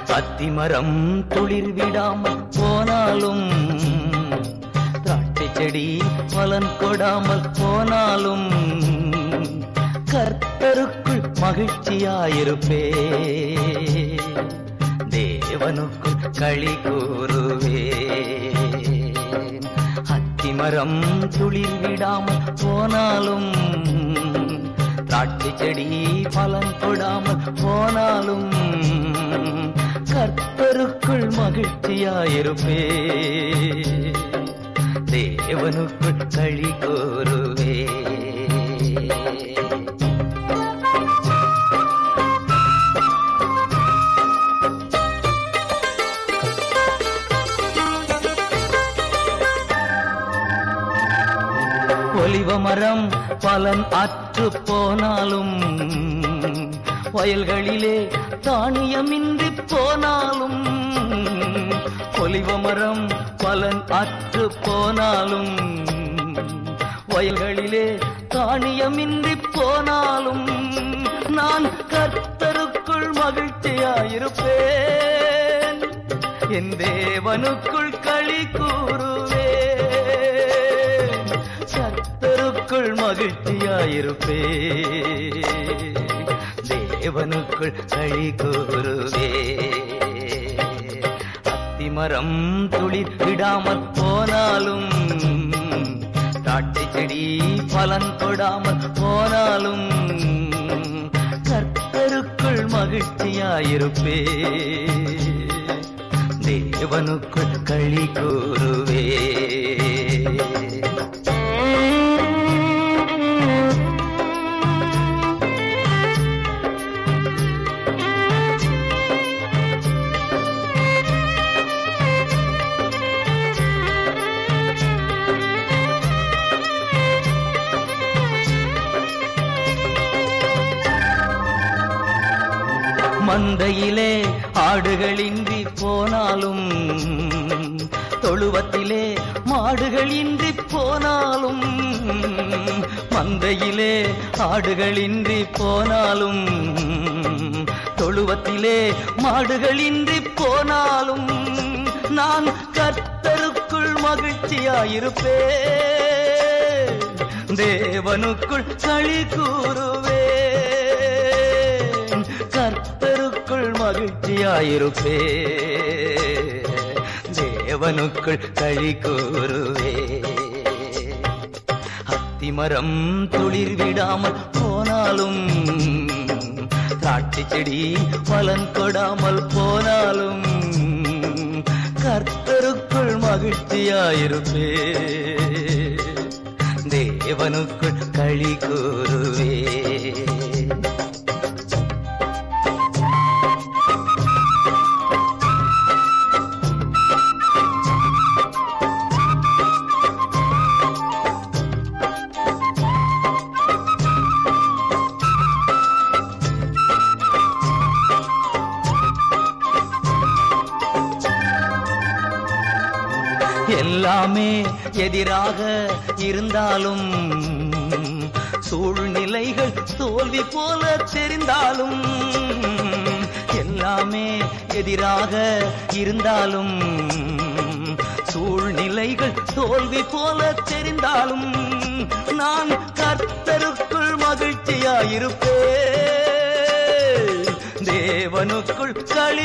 அத்திமரம் துளிர் விடாமல் போனாலும், திராட்சை செடி பலன் கொடாமல் போனாலும், கர்த்தருக்குள் மகிழ்ச்சியாயிருப்பே, தேவனுக்குள் களி கூறுவே. அத்திமரம் துளிர் விடாமல் போனாலும், திராட்சை செடி பலன் கொடாமல் போனாலும், கர்த்தருக்குள் மகிழ்ச்சியாயிருப்பே, தேவனுக்குள் களி கூறுவே. ஒலிவ மரம் பலன் அற்று போனாலும், வயல்களிலே தானியமின்றி போனாலும், ஒலிவ மரம் பலன் அற்று போனாலும், வயல்களிலே தானியமின்றி போனாலும், நான் கர்த்தருக்குள் மகிழ்ச்சியாயிருப்பேன், என் தேவனுக்குள் களி கூறுவேன், கர்த்தருக்குள் மகிழ்ச்சியாயிருப்பே, தேவனுக்குள் களி கூறுவே. அத்திமரம் துளிர் விடாமல் போனாலும், திராட்சை செடி பலன் கொடாமல் போனாலும், கர்த்தருக்குள் மகிழ்ச்சியாயிருப்பே, தேவனுக்குள் களி கூறுவே. மந்தையிலே ஆடுகளின்றி போனாலும், தொழுவத்திலே மாடுகளின்றி போனாலும், மந்தையிலே ஆடுகளின்றி போனாலும், தொழுவத்திலே மாடுகளின்றி போனாலும், நான் கர்த்தருக்குள் மகிழ்ச்சியாயிருப்பேன், தேவனுக்குள் களி கூறுவேன், கர்த்தருக்குள் மகிழ்ச்சியாயிருப்பே, தேவனுக்குள் களி கூறுவே. அத்திமரம் துளிர் விடாமல் போனாலும், திராட்சை செடி பலன் கொடாமல் போனாலும், கர்த்தருக்குள் மகிழ்ச்சியாயிருப்பே, தேவனுக்குள் களி கூறுவே. எல்லாமே எதிராக இருந்தாலும், சூழ்நிலைகள் தோல்வி போல தெரிந்தாலும், எல்லாமே எதிராக இருந்தாலும், சூழ்நிலைகள் தோல்வி போல தெரிந்தாலும், நான் கர்த்தருக்குள் மகிழ்ச்சியாயிருப்பேன், தேவனுக்குள் களி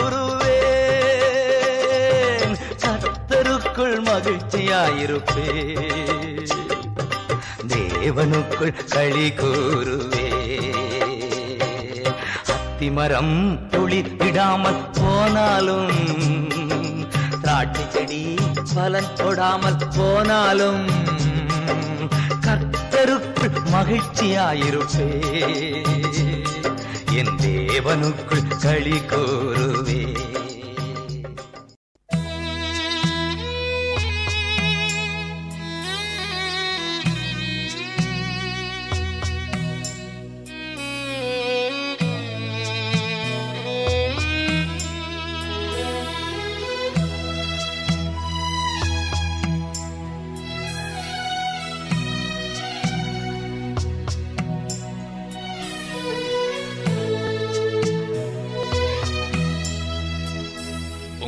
கூறுவேன், கர்த்தருக்குள் மகிழ்ச்சியாயிருப்பே, தேவனுக்குள் களி கூறுவே. அத்திமரம் துளிர் விடாமல் போனாலும், திராட்சை செடி பலன் கொடாமல் போனாலும், கர்த்தருக்குள் மகிழ்ச்சியாயிருப்பே, என் தேவனுக்குள் களி கூறுவே.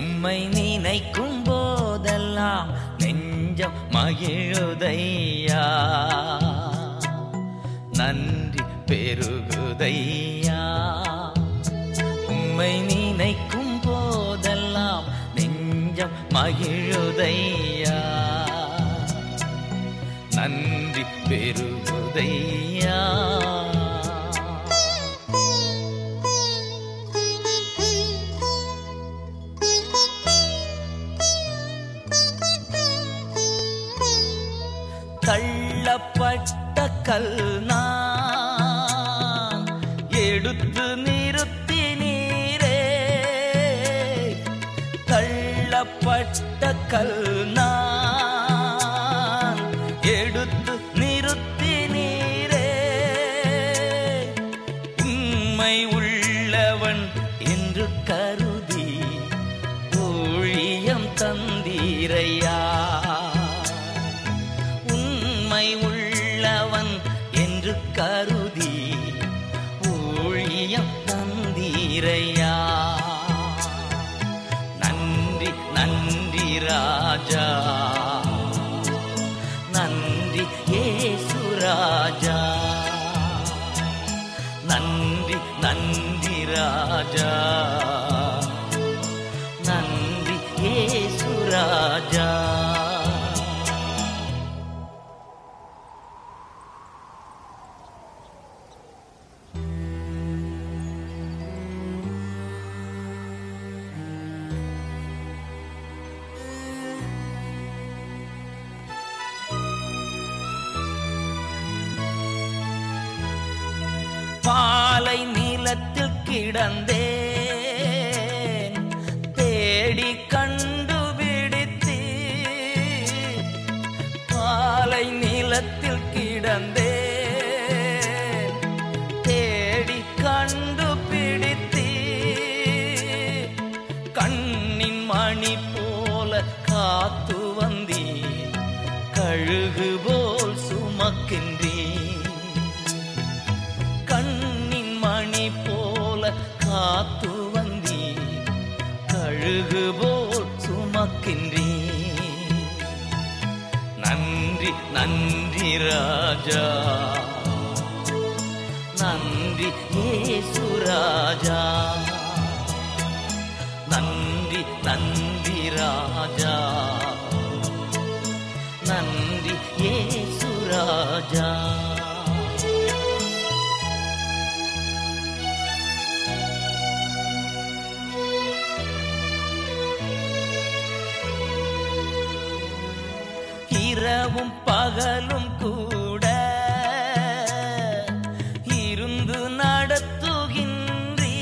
உம்மை நினைக்கும் போதெல்லாம் நெஞ்சம் மகிழுதையா, நன்றி பெருகுதையா. உம்மை நினைக்கும் போதெல்லாம் நெஞ்சம் மகிழுதையா, நன்றி பெருகுதையா. தள்ளப்பட்ட கல் நான் எடுத்து நிறுத்தினீரே, தள்ளப்பட்ட கல் நான் எடுத்து நிறுத்தினீரே. உண்மை உள்ளவன் என்று கருதி ஊழியம் தந்தீரையா, உள்ளவன் என்று கருதி ஊழியம் தந்தீரையா. நன்றி நன்றி ராஜா, நன்றி இயேசு ராஜா, நன்றி நன்றி ராஜா, நன்றி இயேசு ராஜா. பாலை நிலத்தில் கிடந்தேன், தேடி கண்டுபிடித்தீ. பாலை நிலத்தில் கிடந்தேன், தேடி கண்டுபிடித்தீ. கண்ணின் மணி போல காத்து வந்தீ, கழுகு போல் சுமக்கின்றீ. கண்ணின் மணி போல காத்து வந்தீ, கழுகு போல் சுமக்கின்றீ. நன்றி நன்றி ராஜா, நன்றி இயேசு ராஜா, நன்றி நன்றி ராஜா, நன்றி இயேசு ராஜா. இரவும் பகலும் கூட இருந்து நடத்துகின்றீ,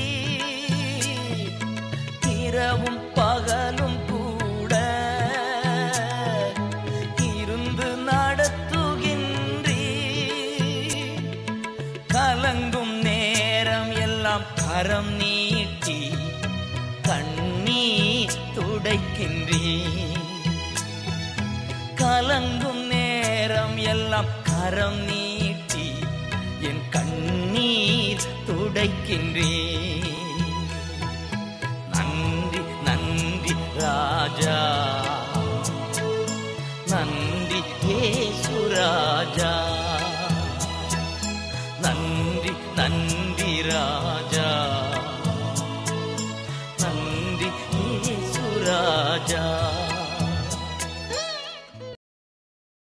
இரவும் பகலும் கூட இருந்து நடத்துகின்றீ. கலங்கும் நேரம் எல்லாம் கரம் நீட்டி கண்ணீர் துடைக்கின்றீ. கலங்கும் நேரம் எல்லாம் கரம் நீட்டி என் கண்ணீர் துடைக்கின்றீ. நன்றி நன்றி ராஜா, நன்றி இயேசு ராஜா.